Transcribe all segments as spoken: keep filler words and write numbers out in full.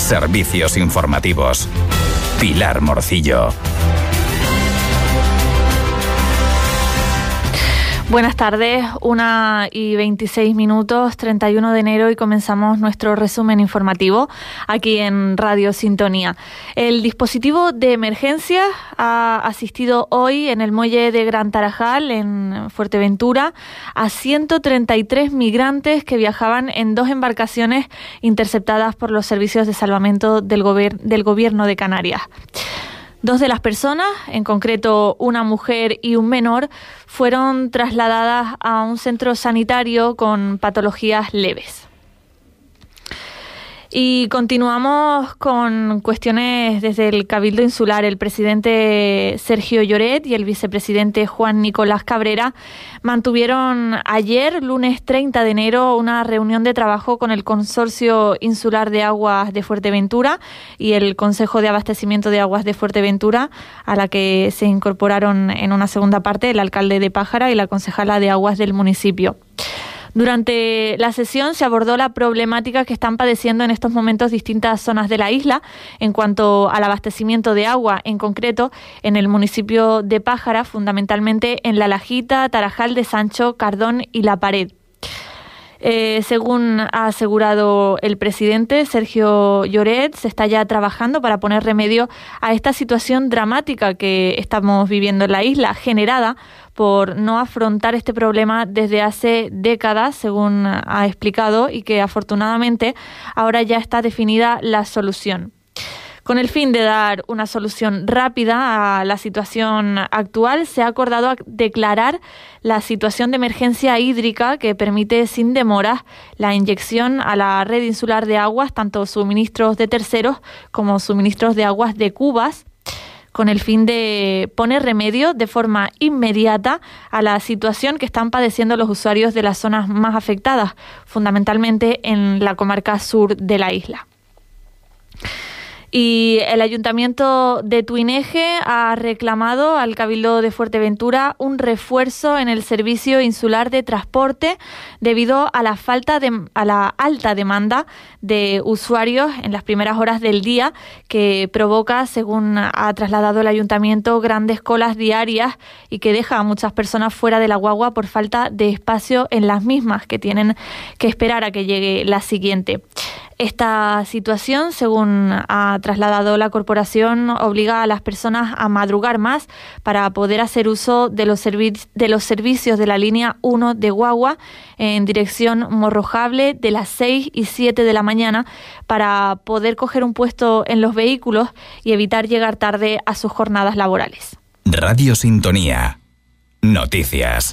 Servicios informativos. Pilar Morcillo. Buenas tardes, una y veintiséis minutos, treinta y uno de enero, y comenzamos nuestro resumen informativo aquí en Radio Sintonía. El dispositivo de emergencia ha asistido hoy en el muelle de Gran Tarajal, en Fuerteventura, a ciento treinta y tres migrantes que viajaban en dos embarcaciones interceptadas por los servicios de salvamento del, gober- del gobierno de Canarias. Dos de las personas, en concreto una mujer y un menor, fueron trasladadas a un centro sanitario con patologías leves. Y continuamos con cuestiones desde el Cabildo Insular. El presidente Sergio Lloret y el vicepresidente Juan Nicolás Cabrera mantuvieron ayer, lunes treinta de enero, una reunión de trabajo con el Consorcio Insular de Aguas de Fuerteventura y el Consejo de Abastecimiento de Aguas de Fuerteventura, a la que se incorporaron en una segunda parte el alcalde de Pájara y la concejala de Aguas del municipio. Durante la sesión se abordó la problemática que están padeciendo en estos momentos distintas zonas de la isla en cuanto al abastecimiento de agua, en concreto en el municipio de Pájara, fundamentalmente en La Lajita, Tarajal de Sancho, Cardón y La Pared. Eh, según ha asegurado el presidente Sergio Lloret, se está ya trabajando para poner remedio a esta situación dramática que estamos viviendo en la isla, generada por no afrontar este problema desde hace décadas, según ha explicado, y que afortunadamente ahora ya está definida la solución. Con el fin de dar una solución rápida a la situación actual, se ha acordado declarar la situación de emergencia hídrica que permite sin demoras la inyección a la red insular de aguas, tanto suministros de terceros como suministros de aguas de cubas, con el fin de poner remedio de forma inmediata a la situación que están padeciendo los usuarios de las zonas más afectadas, fundamentalmente en la comarca sur de la isla. Y el Ayuntamiento de Tuineje ha reclamado al Cabildo de Fuerteventura un refuerzo en el servicio insular de transporte debido a la falta de a la alta demanda de usuarios en las primeras horas del día, que provoca, según ha trasladado el Ayuntamiento, grandes colas diarias y que deja a muchas personas fuera de la guagua por falta de espacio en las mismas, que tienen que esperar a que llegue la siguiente. Esta situación, según ha trasladado la corporación, obliga a las personas a madrugar más para poder hacer uso de los, servi- de los servicios de la línea uno de guagua en dirección Morrojable de las seis y siete de la mañana para poder coger un puesto en los vehículos y evitar llegar tarde a sus jornadas laborales. Radio Sintonía. Noticias.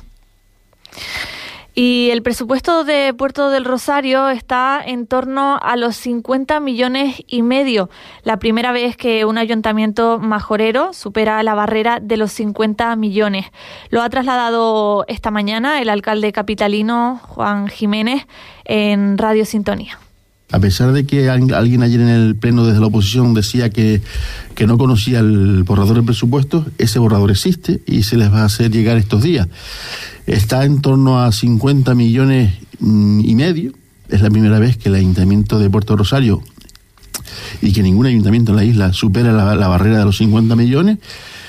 Y el presupuesto de Puerto del Rosario está en torno a los cincuenta millones y medio, la primera vez que un ayuntamiento majorero supera la barrera de los cincuenta millones. Lo ha trasladado esta mañana el alcalde capitalino Juan Jiménez en Radio Sintonía. A pesar de que alguien ayer en el pleno desde la oposición decía que, que no conocía el borrador de presupuestos, ese borrador existe y se les va a hacer llegar estos días. Está en torno a cincuenta millones y medio. Es la primera vez que el Ayuntamiento de Puerto Rosario y que ningún ayuntamiento en la isla supera la, la barrera de los cincuenta millones.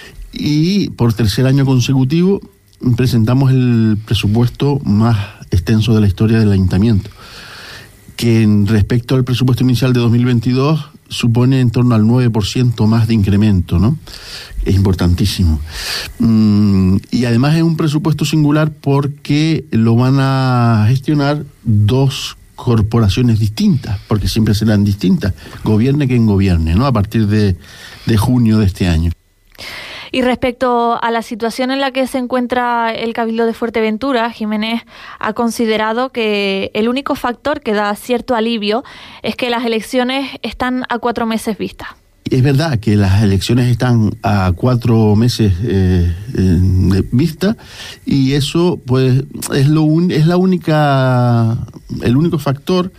Y por tercer año consecutivo presentamos el presupuesto más extenso de la historia del ayuntamiento, que en respecto al presupuesto inicial de dos mil veintidós supone en torno al nueve por ciento más de incremento, ¿no? Es importantísimo. Mm, y además es un presupuesto singular porque lo van a gestionar dos corporaciones distintas, porque siempre serán distintas, gobierne quien gobierne, ¿no? A partir de, de junio de este año. Y respecto a la situación en la que se encuentra el Cabildo de Fuerteventura, Jiménez ha considerado que el único factor que da cierto alivio es que las elecciones están a cuatro meses vista. Es verdad que las elecciones están a cuatro meses eh, de vista y eso pues es lo un, es la única el único factor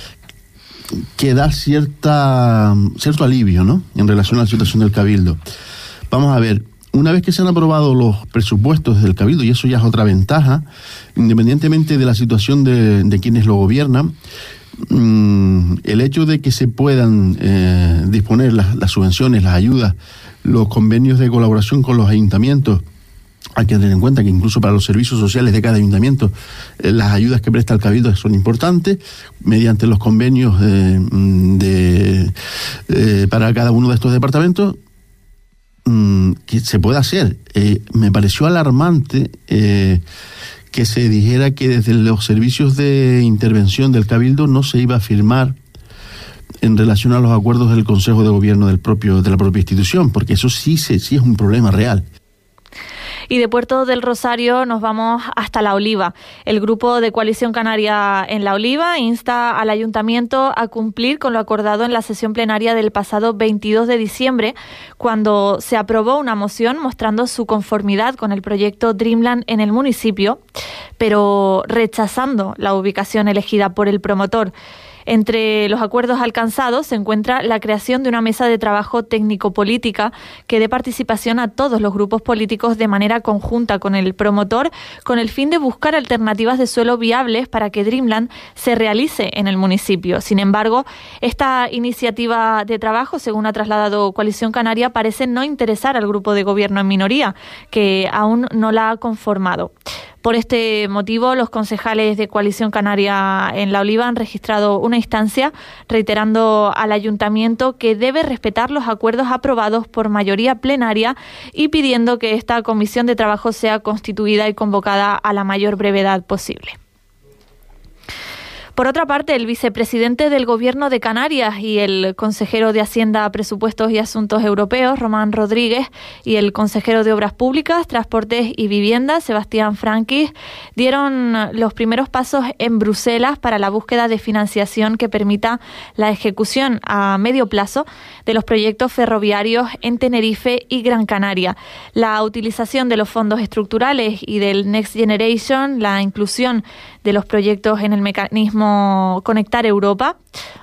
que da cierta cierto alivio, ¿no? En relación a la situación del Cabildo. Vamos a ver, una vez que se han aprobado los presupuestos del Cabildo, y eso ya es otra ventaja, independientemente de la situación de, de quienes lo gobiernan, mmm, el hecho de que se puedan eh, disponer las, las subvenciones, las ayudas, los convenios de colaboración con los ayuntamientos. Hay que tener en cuenta que incluso para los servicios sociales de cada ayuntamiento eh, las ayudas que presta el Cabildo son importantes, mediante los convenios eh, de, eh, para cada uno de estos departamentos, mmm, que se puede hacer. Eh, me pareció alarmante eh, que se dijera que desde los servicios de intervención del Cabildo no se iba a firmar en relación a los acuerdos del Consejo de Gobierno del propio, de la propia institución, porque eso sí, se, sí es un problema real. Y de Puerto del Rosario nos vamos hasta La Oliva. El grupo de Coalición Canaria en La Oliva insta al Ayuntamiento a cumplir con lo acordado en la sesión plenaria del pasado veintidós de diciembre, cuando se aprobó una moción mostrando su conformidad con el proyecto Dreamland en el municipio, pero rechazando la ubicación elegida por el promotor. Entre los acuerdos alcanzados se encuentra la creación de una mesa de trabajo técnico-política que dé participación a todos los grupos políticos de manera conjunta con el promotor, con el fin de buscar alternativas de suelo viables para que Dreamland se realice en el municipio. Sin embargo, esta iniciativa de trabajo, según ha trasladado Coalición Canaria, parece no interesar al grupo de gobierno en minoría, que aún no la ha conformado. Por este motivo, los concejales de Coalición Canaria en La Oliva han registrado una instancia reiterando al Ayuntamiento que debe respetar los acuerdos aprobados por mayoría plenaria y pidiendo que esta comisión de trabajo sea constituida y convocada a la mayor brevedad posible. Por otra parte, el vicepresidente del Gobierno de Canarias y el consejero de Hacienda, Presupuestos y Asuntos Europeos, Román Rodríguez, y el consejero de Obras Públicas, Transportes y Vivienda, Sebastián Franquis, dieron los primeros pasos en Bruselas para la búsqueda de financiación que permita la ejecución a medio plazo de los proyectos ferroviarios en Tenerife y Gran Canaria. La utilización de los fondos estructurales y del Next Generation, la inclusión de los proyectos en el mecanismo Conectar Europa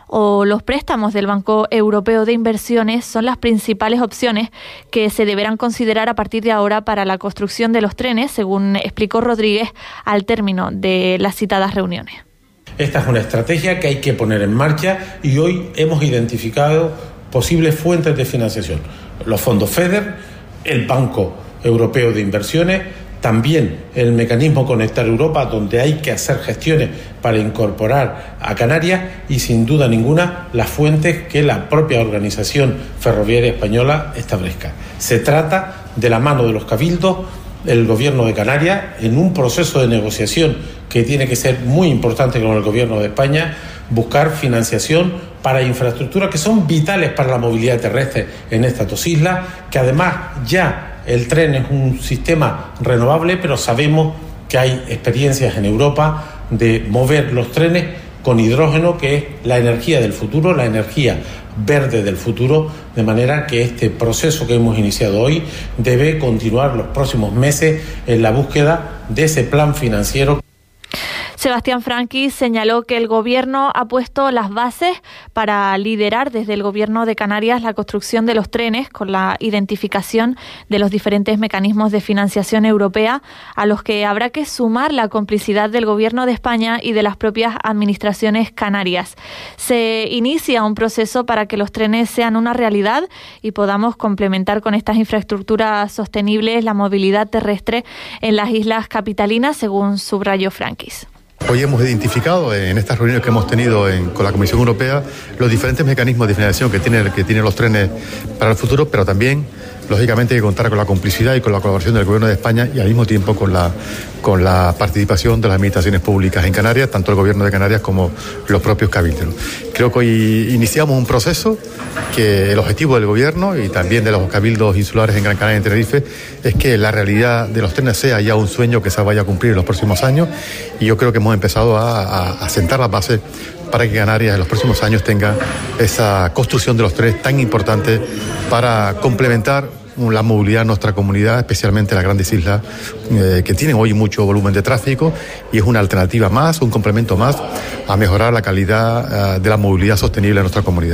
o los préstamos del Banco Europeo de Inversiones son las principales opciones que se deberán considerar a partir de ahora para la construcción de los trenes, según explicó Rodríguez al término de las citadas reuniones. Esta es una estrategia que hay que poner en marcha y hoy hemos identificado posibles fuentes de financiación. Los fondos FEDER, el Banco Europeo de Inversiones, también el mecanismo Conectar Europa, donde hay que hacer gestiones para incorporar a Canarias y, sin duda ninguna, las fuentes que la propia Organización Ferroviaria Española establezca. Se trata, de la mano de los cabildos, el Gobierno de Canarias, en un proceso de negociación que tiene que ser muy importante con el Gobierno de España, buscar financiación para infraestructuras que son vitales para la movilidad terrestre en estas dos islas, que además ya el tren es un sistema renovable, pero sabemos que hay experiencias en Europa de mover los trenes con hidrógeno, que es la energía del futuro, la energía verde del futuro, de manera que este proceso que hemos iniciado hoy debe continuar los próximos meses en la búsqueda de ese plan financiero. Sebastián Franquis señaló que el Gobierno ha puesto las bases para liderar desde el Gobierno de Canarias la construcción de los trenes con la identificación de los diferentes mecanismos de financiación europea, a los que habrá que sumar la complicidad del Gobierno de España y de las propias administraciones canarias. Se inicia un proceso para que los trenes sean una realidad y podamos complementar con estas infraestructuras sostenibles la movilidad terrestre en las islas capitalinas, según subrayó Franquis. Hoy hemos identificado en estas reuniones que hemos tenido en, con la Comisión Europea los diferentes mecanismos de financiación que tienen que tienen los trenes para el futuro, pero también, lógicamente, hay que contar con la complicidad y con la colaboración del Gobierno de España y al mismo tiempo con la, con la participación de las administraciones públicas en Canarias, tanto el Gobierno de Canarias como los propios cabildos. Creo que hoy iniciamos un proceso que el objetivo del Gobierno y también de los cabildos insulares en Gran Canaria y en Tenerife es que la realidad de los trenes sea ya un sueño que se vaya a cumplir en los próximos años, y yo creo que hemos empezado a, a, a sentar las bases para que Canarias en los próximos años tenga esa construcción de los trenes tan importante para complementar la movilidad en nuestra comunidad, especialmente en las grandes islas eh, que tienen hoy mucho volumen de tráfico, y es una alternativa más, un complemento más a mejorar la calidad eh, de la movilidad sostenible en nuestra comunidad.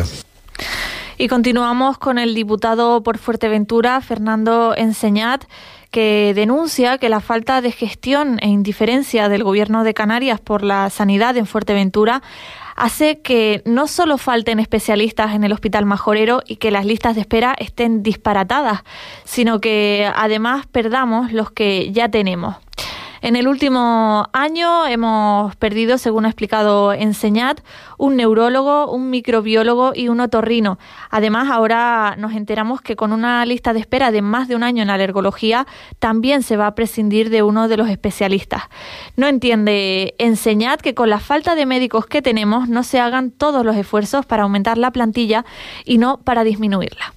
Y continuamos con el diputado por Fuerteventura, Fernando Enseñat, que denuncia que la falta de gestión e indiferencia del Gobierno de Canarias por la sanidad en Fuerteventura hace que no solo falten especialistas en el Hospital Majorero y que las listas de espera estén disparatadas, sino que además perdamos los que ya tenemos. En el último año hemos perdido, según ha explicado Enseñat, un neurólogo, un microbiólogo y un otorrino. Además, ahora nos enteramos que con una lista de espera de más de un año en alergología también se va a prescindir de uno de los especialistas. No entiende Enseñat que con la falta de médicos que tenemos no se hagan todos los esfuerzos para aumentar la plantilla y no para disminuirla.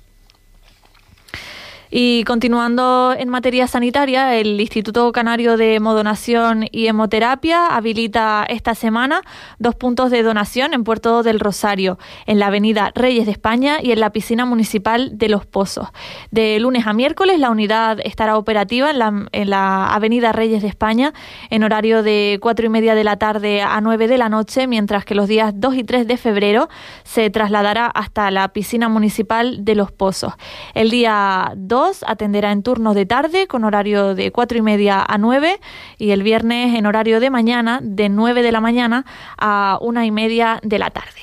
Y continuando en materia sanitaria, el Instituto Canario de Hemodonación y Hemoterapia habilita esta semana dos puntos de donación en Puerto del Rosario, en la avenida Reyes de España y en la piscina municipal de Los Pozos. De lunes a miércoles la unidad estará operativa en la, en la avenida Reyes de España en horario de cuatro y media de la tarde a nueve de la noche, mientras que los días dos y tres de febrero se trasladará hasta la piscina municipal de Los Pozos. El día dos atenderá en turno de tarde con horario de cuatro y media a nueve y el viernes en horario de mañana de nueve de la mañana a una y media de la tarde.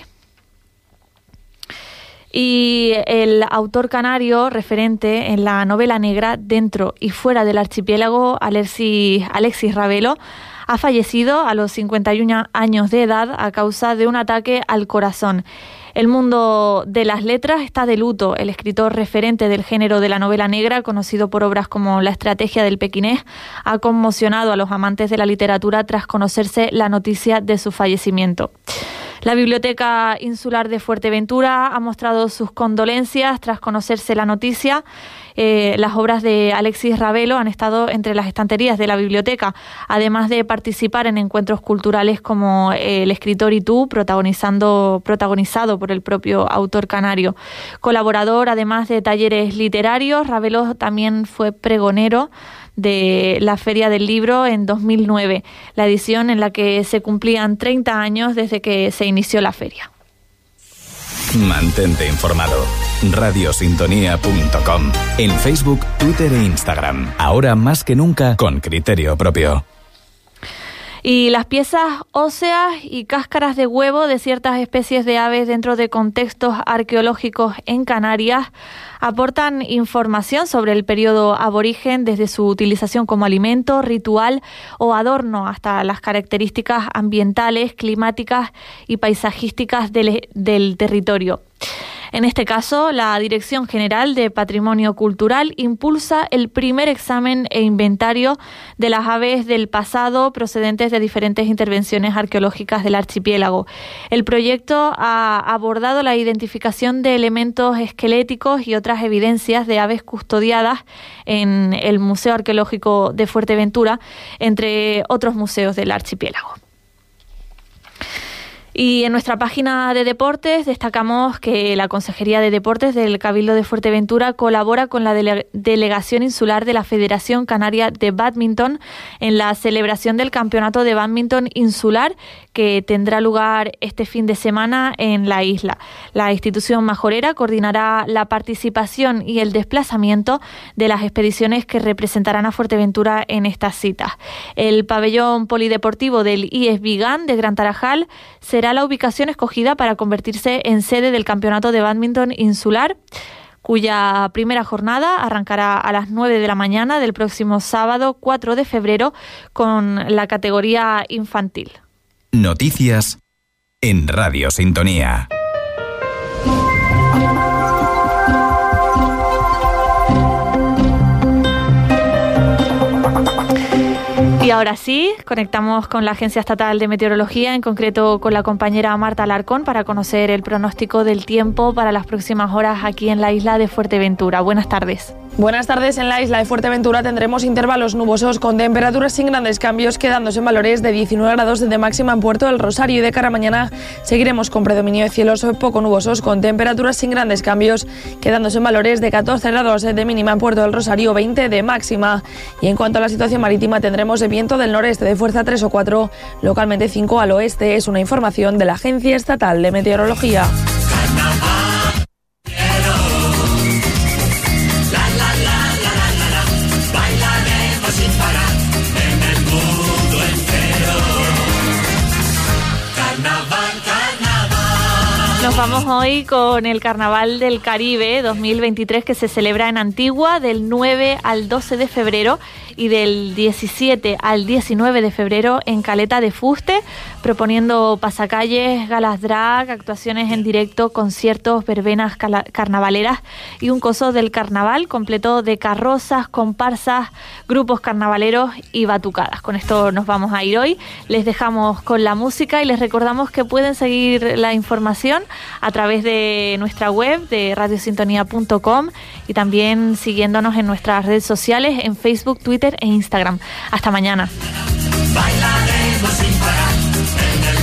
Y el autor canario referente en la novela negra Dentro y fuera del archipiélago, Alexis, Alexis Ravelo, ha fallecido a los cincuenta y un años de edad a causa de un ataque al corazón. El mundo de las letras está de luto. El escritor referente del género de la novela negra, conocido por obras como La estrategia del pequinés, ha conmocionado a los amantes de la literatura tras conocerse la noticia de su fallecimiento. La Biblioteca Insular de Fuerteventura ha mostrado sus condolencias tras conocerse la noticia. Eh, las obras de Alexis Ravelo han estado entre las estanterías de la biblioteca, además de participar en encuentros culturales como El escritor y tú, protagonizando, protagonizado por el propio autor canario. Colaborador, además de talleres literarios, Ravelo también fue pregonero de la Feria del Libro en dos mil nueve, la edición en la que se cumplían treinta años desde que se inició la feria. Mantente informado. radiosintonía punto com. En Facebook, Twitter e Instagram. Ahora más que nunca con criterio propio. Y las piezas óseas y cáscaras de huevo de ciertas especies de aves dentro de contextos arqueológicos en Canarias aportan información sobre el periodo aborigen, desde su utilización como alimento, ritual o adorno hasta las características ambientales, climáticas y paisajísticas del, del territorio. En este caso, la Dirección General de Patrimonio Cultural impulsa el primer examen e inventario de las aves del pasado procedentes de diferentes intervenciones arqueológicas del archipiélago. El proyecto ha abordado la identificación de elementos esqueléticos y otras evidencias de aves custodiadas en el Museo Arqueológico de Fuerteventura, entre otros museos del archipiélago. Y en nuestra página de deportes destacamos que la Consejería de Deportes del Cabildo de Fuerteventura colabora con la dele- Delegación Insular de la Federación Canaria de Bádminton en la celebración del Campeonato de Bádminton Insular, que tendrá lugar este fin de semana en la isla. La institución majorera coordinará la participación y el desplazamiento de las expediciones que representarán a Fuerteventura en estas citas. El pabellón polideportivo del I E S Vigán de Gran Tarajal será la ubicación escogida para convertirse en sede del Campeonato de Bádminton Insular, cuya primera jornada arrancará a las nueve de la mañana del próximo sábado cuatro de febrero con la categoría infantil. Noticias en Radio Sintonía. Y ahora sí, conectamos con la Agencia Estatal de Meteorología, en concreto con la compañera Marta Alarcón, para conocer el pronóstico del tiempo para las próximas horas aquí en la isla de Fuerteventura. Buenas tardes. Buenas tardes. En la isla de Fuerteventura tendremos intervalos nubosos con temperaturas sin grandes cambios, quedándose en valores de diecinueve grados de máxima en Puerto del Rosario, y de cara a mañana seguiremos con predominio de cielos poco nubosos con temperaturas sin grandes cambios, quedándose en valores de catorce grados de mínima en Puerto del Rosario, veinte de máxima. Y en cuanto a la situación marítima, tendremos viento del noreste de fuerza tres o cuatro, localmente cinco al oeste. Es una información de la Agencia Estatal de Meteorología. Carnaval, carnaval. Nos vamos hoy con el Carnaval del Caribe dos mil veintitrés, que se celebra en Antigua del nueve al doce de febrero y del diecisiete al diecinueve de febrero en Caleta de Fuste, proponiendo pasacalles, galas drag, actuaciones en directo, conciertos, verbenas carnavaleras y un coso del carnaval completo de carrozas, comparsas, grupos carnavaleros y batucadas. Con esto nos vamos a ir hoy. Les dejamos con la música y les recordamos que pueden seguir la información a través de nuestra web de radio sintonía punto com y también siguiéndonos en nuestras redes sociales en Facebook, Twitter e Instagram. Hasta mañana. Bailaremos sin parar en el